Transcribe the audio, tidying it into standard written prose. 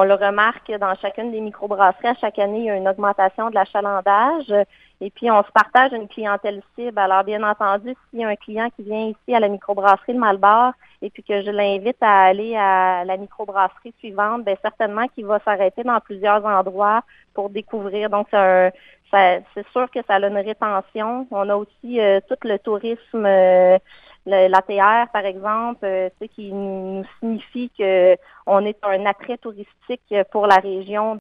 on le remarque dans chacune des microbrasseries. À chaque année, il y a une augmentation de l'achalandage. Et puis, on se partage une clientèle cible. Alors, bien entendu, s'il y a un client qui vient ici à la microbrasserie de Malbar et puis que je l'invite à aller à la microbrasserie suivante, bien certainement qu'il va s'arrêter dans plusieurs endroits pour découvrir. Donc, c'est sûr que ça a une rétention. On a aussi tout le tourisme, l'ATR, par exemple, qui nous signifie qu'on est un attrait touristique pour la région.